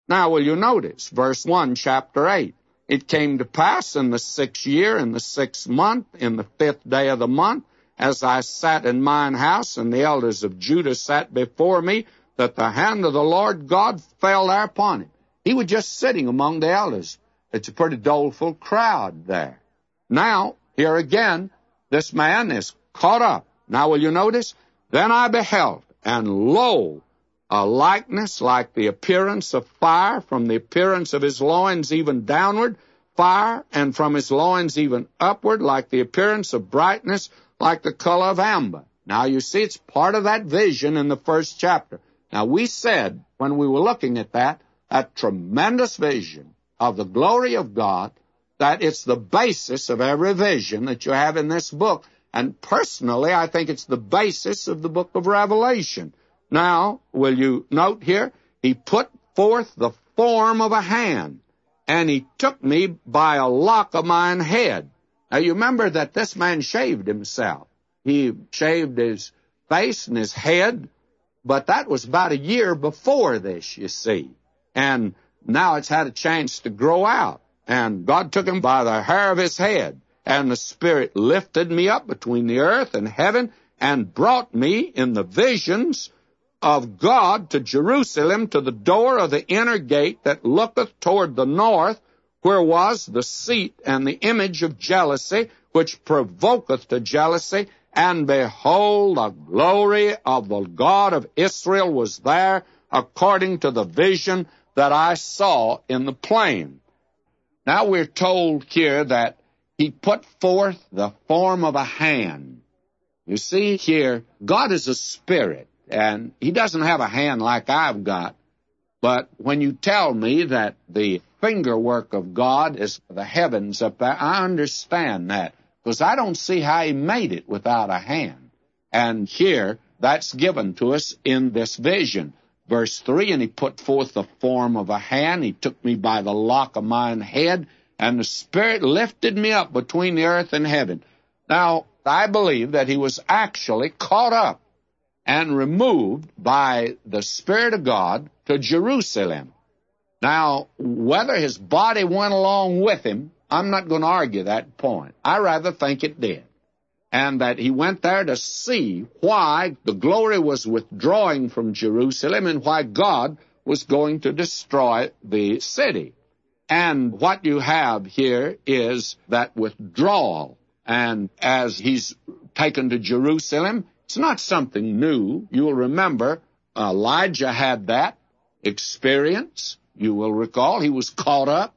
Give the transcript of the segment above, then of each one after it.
Now, will you notice, verse 1, chapter 8. It came to pass in the 6th year, in the 6th month, in the 5th day of the month, as I sat in mine house, and the elders of Judah sat before me, that the hand of the Lord God fell there upon him. He was just sitting among the elders. It's a pretty doleful crowd there. Now, here again, this man is caught up. Now, will you notice? Then I beheld, and lo, a likeness like the appearance of fire, from the appearance of his loins even downward, fire, and from his loins even upward, like the appearance of brightness, like the color of amber. Now, you see, it's part of that vision in the 1st chapter. Now, we said, when we were looking at that tremendous vision of the glory of God, that it's the basis of every vision that you have in this book. And personally, I think it's the basis of the book of Revelation. Now, will you note here, he put forth the form of a hand, and he took me by a lock of mine head. Now, you remember that this man shaved himself. He shaved his face and his head, but that was about a year before this, you see. And now it's had a chance to grow out. And God took him by the hair of his head, and the Spirit lifted me up between the earth and heaven, and brought me in the visions of God to Jerusalem, to the door of the inner gate that looketh toward the north, where was the seat and the image of jealousy, which provoketh to jealousy. And behold, the glory of the God of Israel was there, according to the vision that I saw in the plain. Now we're told here that he put forth the form of a hand. You see here, God is a spirit, and he doesn't have a hand like I've got. But when you tell me that the finger work of God is the heavens up there, I understand that, because I don't see how he made it without a hand. And here, that's given to us in this vision. Verse 3, and he put forth the form of a hand. He took me by the lock of mine head, and the Spirit lifted me up between the earth and heaven. Now, I believe that he was actually caught up and removed by the Spirit of God to Jerusalem. Now, whether his body went along with him, I'm not going to argue that point. I rather think it did. And that he went there to see why the glory was withdrawing from Jerusalem and why God was going to destroy the city. And what you have here is that withdrawal. And as he's taken to Jerusalem, it's not something new. You'll remember Elijah had that experience. You will recall he was caught up.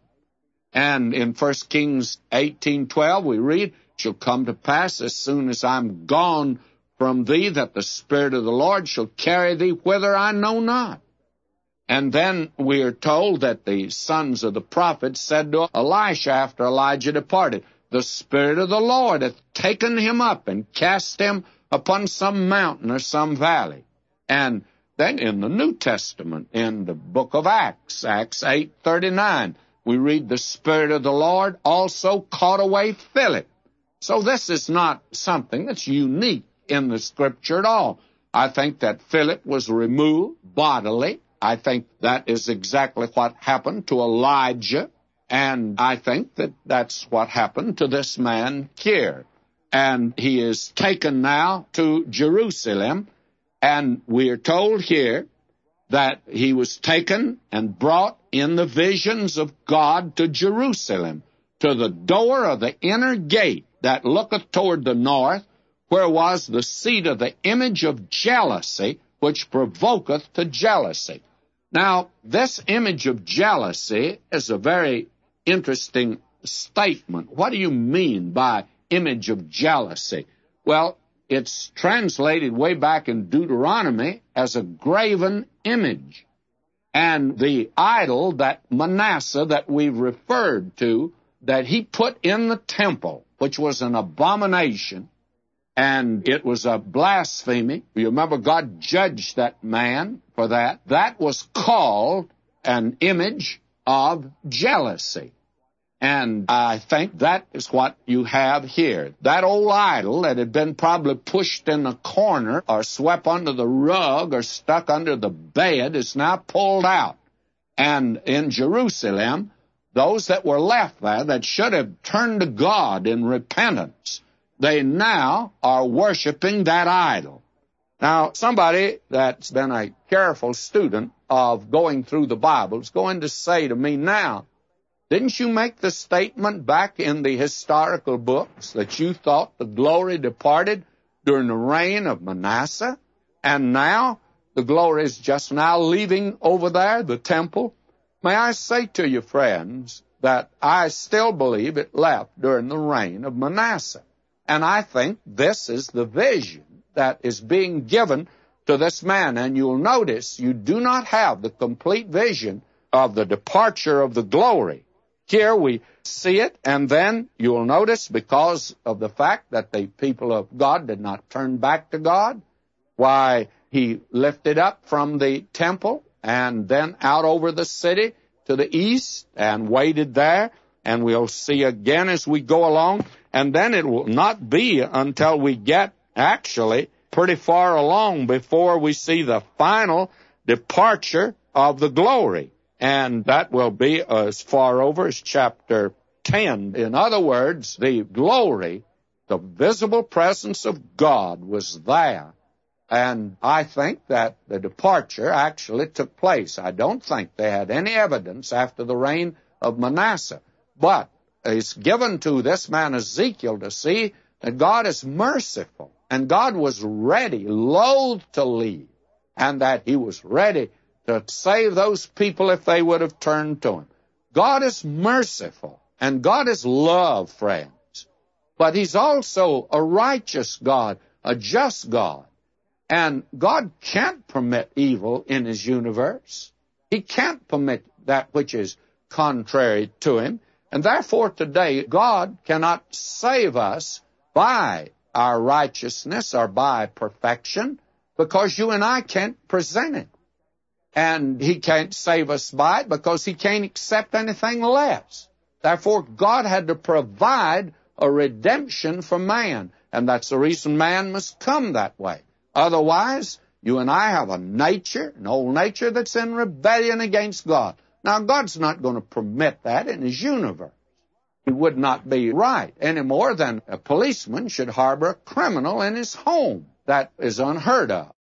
And in 1 Kings 18:12 we read, shall come to pass as soon as I'm gone from thee, that the Spirit of the Lord shall carry thee whither I know not. And then we are told that the sons of the prophets said to Elisha after Elijah departed, the Spirit of the Lord hath taken him up and cast him upon some mountain or some valley. And then in the New Testament, in the book of Acts, Acts 8:39, we read the Spirit of the Lord also caught away Philip. So this is not something that's unique in the Scripture at all. I think that Philip was removed bodily. I think that is exactly what happened to Elijah. And I think that that's what happened to this man here. And he is taken now to Jerusalem. And we are told here that he was taken and brought in the visions of God to Jerusalem, to the door of the inner gate that looketh toward the north, where was the seat of the image of jealousy, which provoketh to jealousy. Now, this image of jealousy is a very interesting statement. What do you mean by image of jealousy? Well, it's translated way back in Deuteronomy as a graven image. And the idol that Manasseh that we've referred to, that he put in the temple, which was an abomination, and it was a blasphemy. You remember God judged that man for that. That was called an image of jealousy. And I think that is what you have here. That old idol that had been probably pushed in the corner or swept under the rug or stuck under the bed is now pulled out. And in Jerusalem, those that were left there that should have turned to God in repentance, they now are worshiping that idol. Now, somebody that's been a careful student of going through the Bible is going to say to me now, didn't you make the statement back in the historical books that you thought the glory departed during the reign of Manasseh, and now the glory is just now leaving over there, the temple? May I say to you, friends, that I still believe it left during the reign of Manasseh. And I think this is the vision that is being given to this man. And you'll notice you do not have the complete vision of the departure of the glory. Here we see it, and then you'll notice because of the fact that the people of God did not turn back to God, why he lifted up from the temple and then out over the city to the east and waited there. And we'll see again as we go along. And then it will not be until we get actually pretty far along before we see the final departure of the glory. And that will be as far over as chapter 10. In other words, the glory, the visible presence of God was there. And I think that the departure actually took place. I don't think they had any evidence after the reign of Manasseh. But it's given to this man Ezekiel to see that God is merciful. And God was ready, loath to leave. And that he was ready to save those people if they would have turned to him. God is merciful. And God is love, friends. But he's also a righteous God, a just God. And God can't permit evil in his universe. He can't permit that which is contrary to him. And therefore today, God cannot save us by our righteousness or by perfection, because you and I can't present it. And he can't save us by it because he can't accept anything less. Therefore, God had to provide a redemption for man. And that's the reason man must come that way. Otherwise, you and I have a nature, an old nature that's in rebellion against God. Now, God's not going to permit that in his universe. It would not be right any more than a policeman should harbor a criminal in his home. That is unheard of.